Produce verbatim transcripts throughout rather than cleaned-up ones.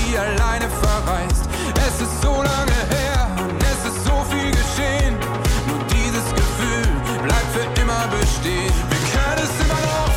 nie alleine verreist. Es ist so lange her und es ist so viel geschehen. Nur dieses Gefühl bleibt für immer bestehen. Wir können es immer noch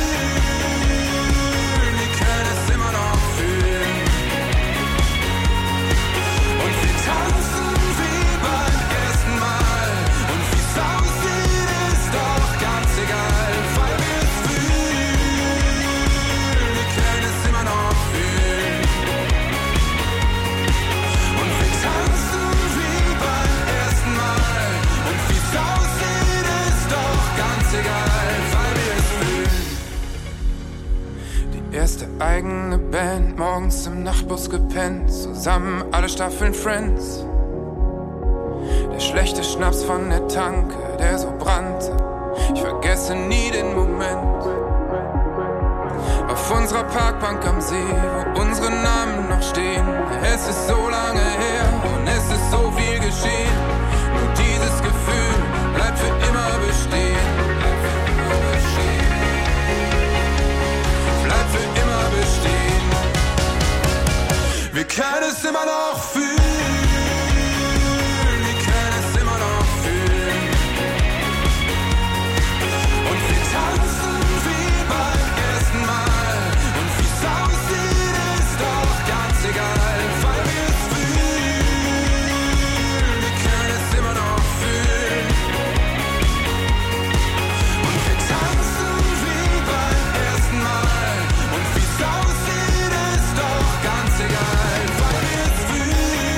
fühlen, wir können es immer noch fühlen. Und wir tanzen wie beim ersten Mal. Und wie's aussieht, ist doch ganz egal, weil wir es fühlen, wir können es immer noch fühlen. Und wir tanzen wie beim ersten Mal. Und wie's aussieht, ist doch ganz egal, weil wir es fühlen. Die erste eigene Band, morgens im Nachtbus gepennt, zusammen alle Staffeln Friends. Der schlechte Schnaps von der Tanke, der so brannte, ich vergesse nie den Moment. Auf unserer Parkbank am See, wo unsere Namen noch stehen. Es ist so lange her und es ist so viel geschehen. Nur dieses Gefühl bleibt für immer bestehen. Bleibt für immer bestehen. Wir können es immer noch fühlen. Wir können es immer noch fühlen. Und wir tanzen wie beim ersten Mal. Und wie's aussieht, ist doch ganz egal, weil wir es fühlen. Wir können es immer noch fühlen. Und wir tanzen wie beim ersten Mal. Und wie's aussieht, ist doch ganz egal, weil wir es fühlen.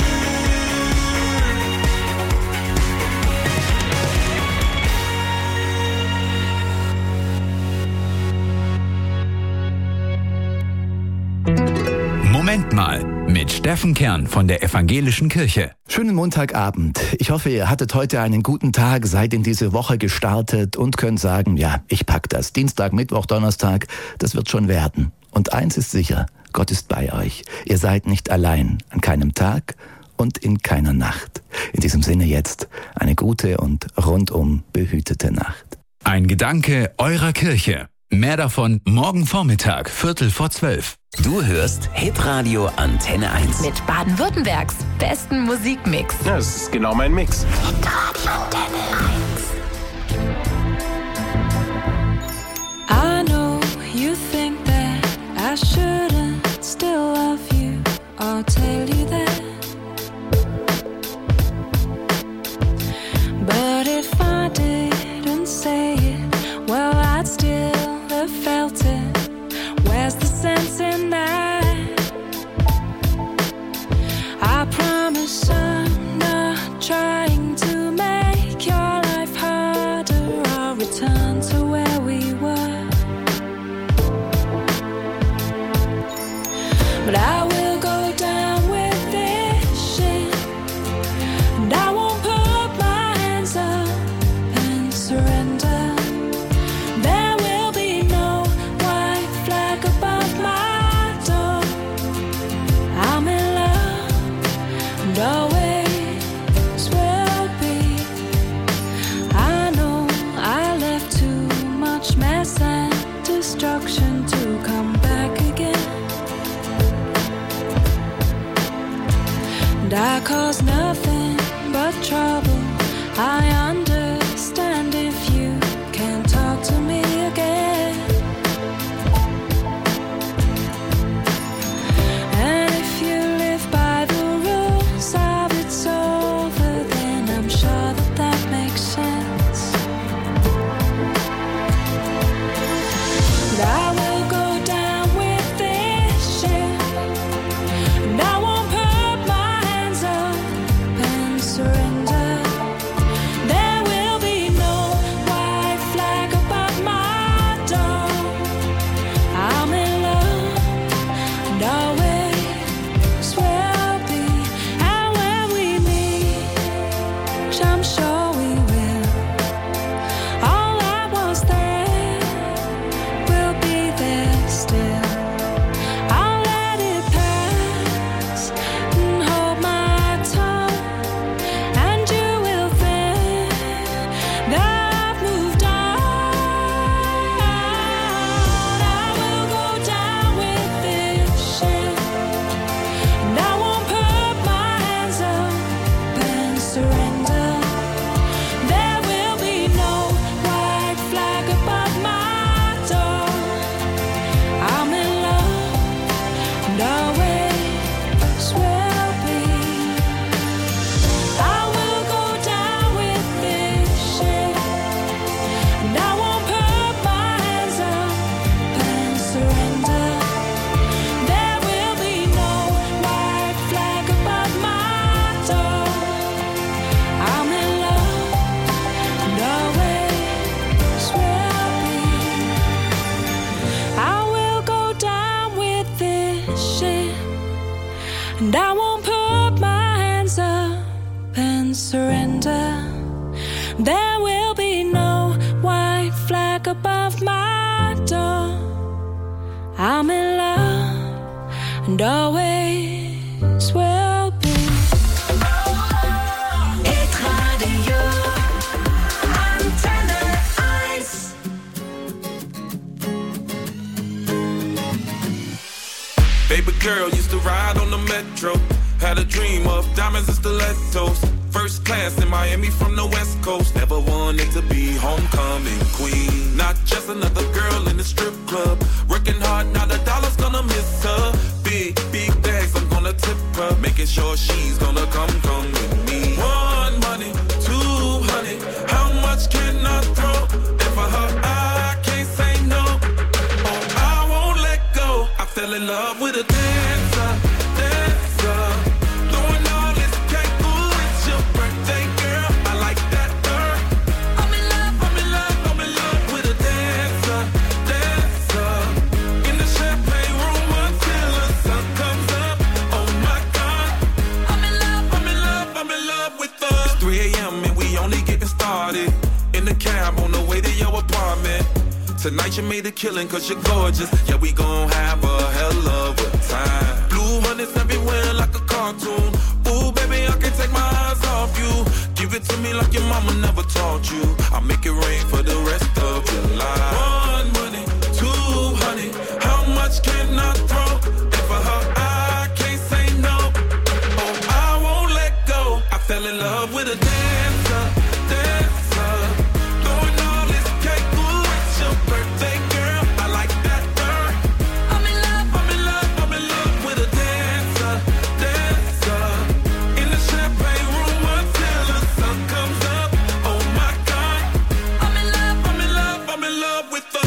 Moment mal, mit Steffen Kern von der Evangelischen Kirche. Schönen Montagabend. Ich hoffe, ihr hattet heute einen guten Tag, seid in diese Woche gestartet und könnt sagen, ja, ich pack das. Dienstag, Mittwoch, Donnerstag, das wird schon werden. Und eins ist sicher, Gott ist bei euch. Ihr seid nicht allein, an keinem Tag und in keiner Nacht. In diesem Sinne jetzt eine gute und rundum behütete Nacht. Ein Gedanke eurer Kirche. Mehr davon morgen Vormittag, Viertel vor zwölf. Du hörst Hitradio Antenne eins. Mit Baden-Württembergs besten Musikmix. Ja, das ist genau mein Mix. Hitradio Antenne eins. I know you think that I shouldn't still love you. I'll tell you that. But if I didn't say it, well, I'd still have felt it. Where's the sense in that? I promise I'm not trying to make your life harder. I'll return to where we were. But I will go down with this shit, and I won't put my hands up and surrender. There will be no white flag above my door. I'm in love and always will be. I know I left too much mess and destruction to come back again. And I caused nothing but trouble. I understand if you can't talk to me again. And if you live by the rules of it's over, then I'm sure that that makes sense. But I will go down with this ship, and I won't put my hands up and surrender. will be no white flag above my door. I'm in love and always will be. Hit Radio Antenne eins. Baby girl used to ride on the metro. Had a dream of diamonds and stilettos. First class in Miami from the West Coast. Never wanted to be homecoming queen. Not just another girl in the strip club. Working hard, now the dollar's gonna miss her. Big, big bags, I'm gonna tip her. Making sure she's gonna come, come with me. One money, two honey. How much can I throw? And for her, I can't say no. Oh, I won't let go. I fell in love with a dancer, dancer. Throwing all this cake, ooh, it's your birthday, girl. I like that, girl. I'm in love, I'm in love, I'm in love with a dancer, dancer. In the champagne room until the sun comes up. Oh my God. I'm in love, I'm in love, I'm in love with her. It's three a.m. and we only getting started. In the cab on the way to your apartment. Tonight you made a killing cause you're gorgeous. Yeah, we gon' have a hell of a time. Blue hundreds everywhere like a cartoon. Ooh, baby, I can't take my eyes off you. Give it to me like your mama never taught you. I'll make it rain for the rest of your life. One money, two honey. How much can I throw? And for her, I can't say no. Oh, I won't let go. I fell in love with a dancer, dancer. Throwing all this cake, ooh, it's your birthday, girl. I like that, girl. I'm in love, I'm in love, I'm in love with a dancer, dancer. In the champagne room until the sun comes up. Oh my God. I'm in love, I'm in love, I'm in love with her.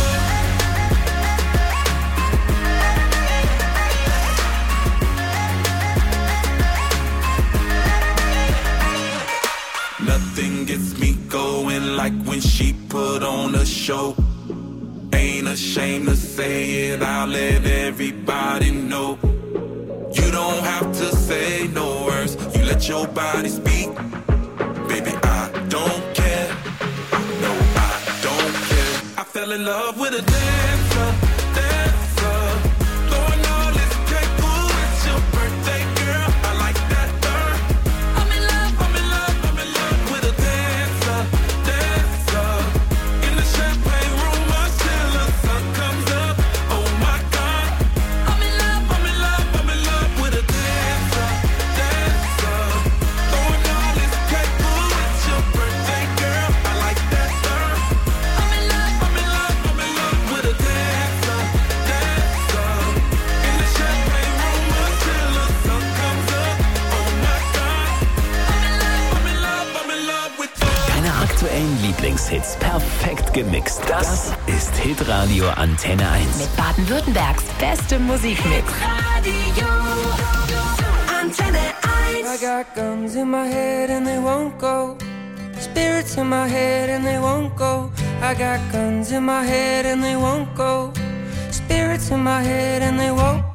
Nothing gets me going like when she put on a show. Ain't ashamed to say it, I'll let everybody know. You don't have to say no words, you let your body speak. Baby, I don't care. No, I don't care. I fell in love with a dancer, dancer. Throwing all this cake, ooh, it's your birthday, girl. I like that, girl. I'm in love, I'm in love, I'm in love with a dancer, dancer. In the champagne room until the sun comes up. Oh my God. I'm in love, I'm in love, I'm in love with a dancer, dancer. Throwing all this cake, ooh, it's your birthday, girl. I like that, girl. I'm in love, I'm in love, I'm in love with a dancer, dancer. In the champagne room until the sun comes up. Oh my God. I'm in love, I'm in love, I'm in love with her. Deine aktuellen Lieblingshits perfekt gemixt. Das ist Hitradio Antenne eins. Mit Baden-Württembergs bestem Musikmix. Radio Antenne I eins. got guns in my head and they won't go. Spirits in my head and they won't go. I got guns in my head and they won't go. Spirits in my head and they won't.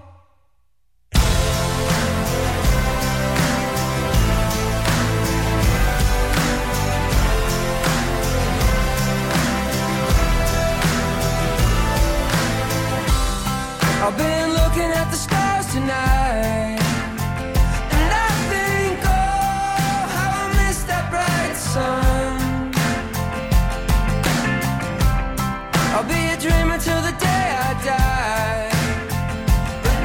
I've been looking at the stars tonight, and I think, oh, how I miss that bright sun. I'll be a dreamer till the day I die, but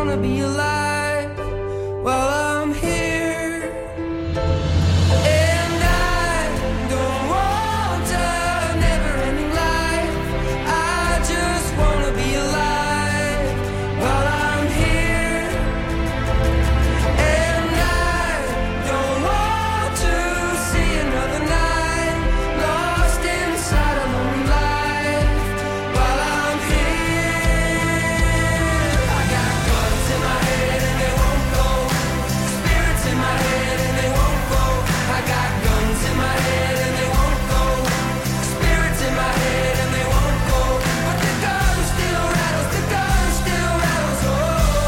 wanna be alive while I'm here. And I don't want a never-ending life. I just wanna be alive while I'm here. And I don't want to see another night lost inside a lonely life while I'm here. I got guns in my head and they won't go. Spirits in my head and they won't go. I got guns in my head and they won't go. Spirits in my head and they won't go. But the gun still rattles, the gun still rattles, oh.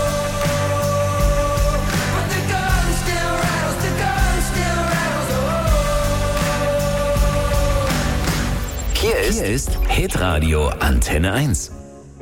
But the gun still rattles, the gun still rattles, oh. Hier ist, Hier ist Hitradio Antenne eins.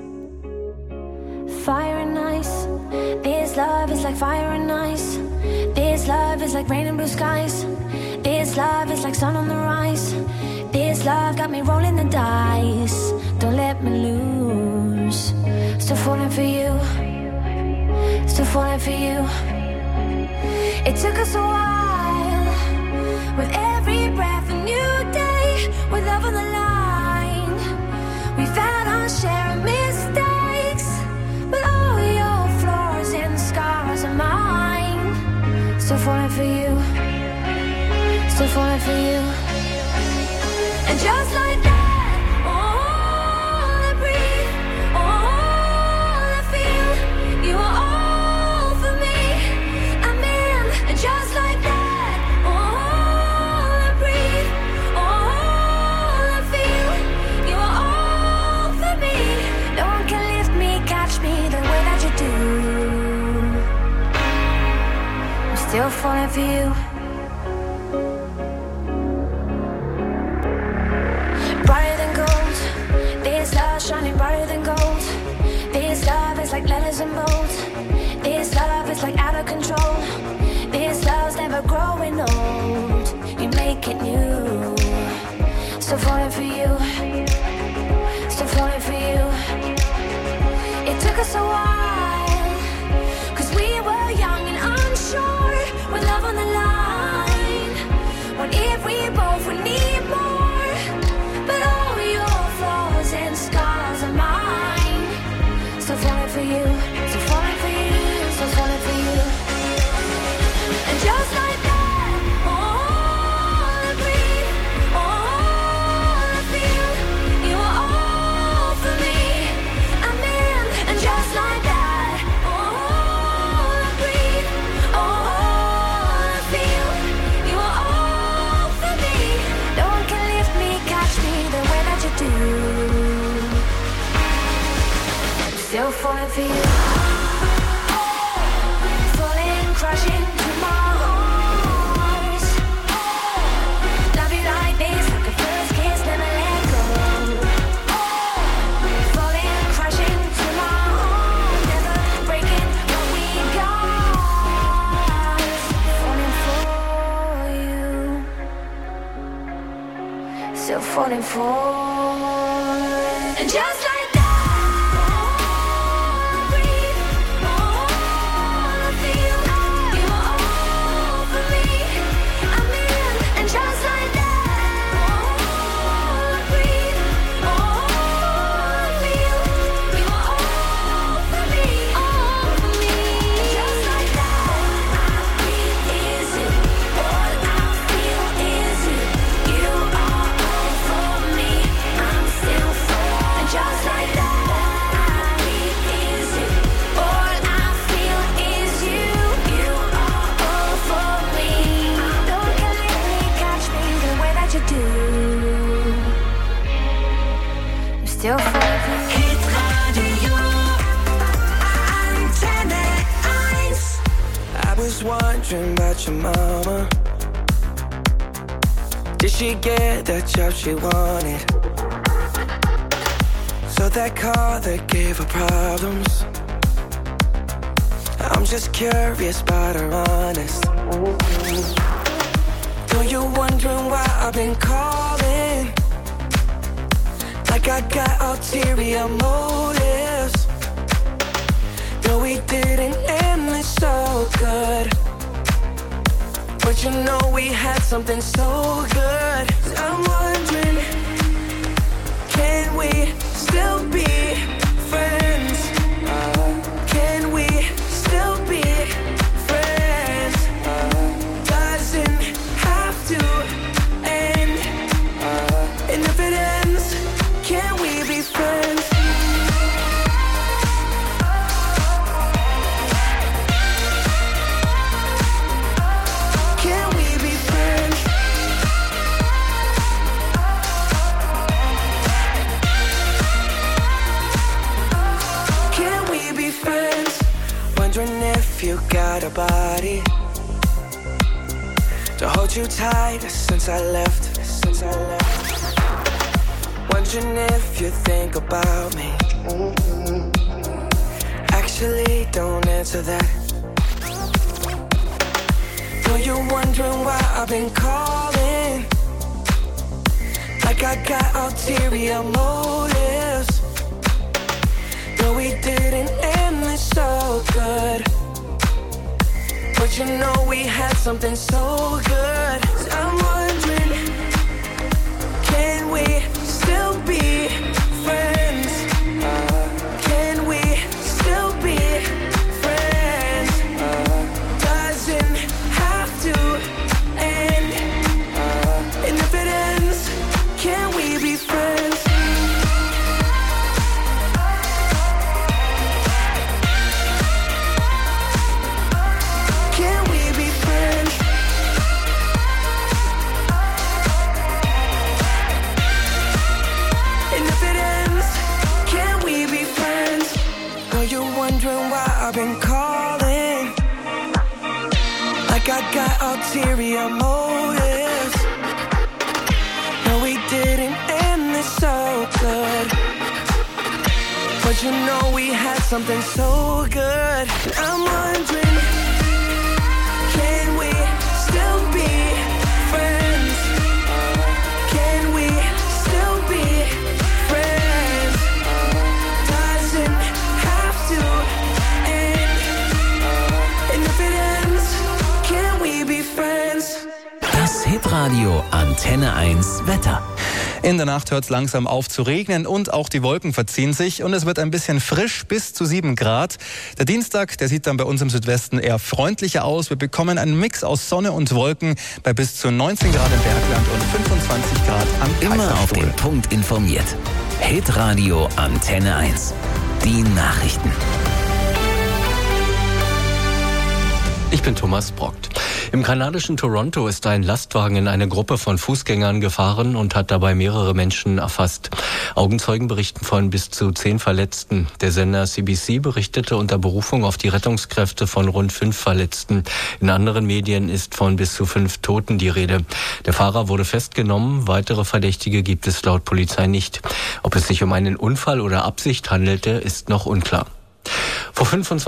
Fire and ice. This love is like fire and ice. This love is like rain and blue skies. This love is like sun on the rise. This love got me rolling the dice. Don't let me lose. Still falling for you. Still falling for you. It took us a while. With every breath a new day. With love on the line. We've had our share of mistakes. But all your flaws and scars are mine. Still falling for you. Still falling for you. And just like that, all I breathe, all I feel, you are all for me. I'm in. And just like that, all I breathe, all I feel, you are all for me. No one can lift me, catch me the way that you do. I'm still falling for you. Brighter than gold, this love shining brighter than gold. This love is like letters in bold. This love is like out of control. This love's never growing old. You make it new. Still falling for you. Still falling for you. It took us a while, cause we were young and unsure. With love on the line. What if we both would need more? But all your flaws and scars are mine. Still falling for you. Still falling for you. Still falling for you. And just like that, all I breathe, all I feel, you are all for me. I'm in. And just like that, all I breathe, all I feel, you are all for me. No one can lift me, catch me the way that you do. I'm still falling for you. Falling, crashing to my arms. Love you like this, like a first kiss, never let go. Falling, crashing to my arms, never breaking what we got. Falling for you. Still falling for. And just like that, all I breathe, all I feel, you are all for me. I'm in. And just like that, all I breathe, all I feel, you are all for me, all for me. Just like that, all I breathe is you, all I feel is you. You are all for me. I'm still for. And just like that, all I breathe is you, all I feel is you. You are all for me. No one can let me, catch me the way that you do. I'm still falling for you. Hitradio Antenne eins. I was wondering about your mama. Did she get that job she wanted? So that car that gave her problems. I'm just curious about her honest. Though you're wondering why I've been calling, like I got ulterior motives. Though we didn't good. But you know we had something so good. I'm wondering, can we still be friends? Can we still be friends? Doesn't have to end. And if it ends, can we be friends? Can we be friends? Can we be friends? Wondering if you got a body to hold you tight since I left, since I left. Wondering if you think about me. Actually, don't answer that. Know you're wondering why I've been calling, like I got ulterior motives. No, we didn't end this so good, but you know we had something so good. So I'm wondering, can we still be friends? Can we still be friends? Doesn't have to end. And if it ends, can we be friends? Can we be friends? And if it ends, can we be friends? Know you're wondering why I've been calling, like I got ulterior motives. No, we didn't end this so good, but you know we had something so good. I'm wondering, can we still be friends? Can we still be friends? Doesn't have to end. And if it ends, can we be friends? Das Hitradio Antenne eins Wetter. In der Nacht hört es langsam auf zu regnen und auch die Wolken verziehen sich und es wird ein bisschen frisch bis zu sieben Grad. Der Dienstag, der sieht dann bei uns im Südwesten eher freundlicher aus. Wir bekommen einen Mix aus Sonne und Wolken bei bis zu neunzehn Grad im Bergland und fünfundzwanzig Grad am Immer auf Kaiserstuhl. den Punkt informiert. Hitradio Antenne eins. Die Nachrichten. Ich bin Thomas Brockt. Im kanadischen Toronto ist ein Lastwagen in eine Gruppe von Fußgängern gefahren und hat dabei mehrere Menschen erfasst. Augenzeugen berichten von bis zu zehn Verletzten. Der Sender C B C berichtete unter Berufung auf die Rettungskräfte von rund fünf Verletzten. In anderen Medien ist von bis zu fünf Toten die Rede. Der Fahrer wurde festgenommen. Weitere Verdächtige gibt es laut Polizei nicht. Ob es sich um einen Unfall oder Absicht handelte, ist noch unklar. Vor fünfundzwanzig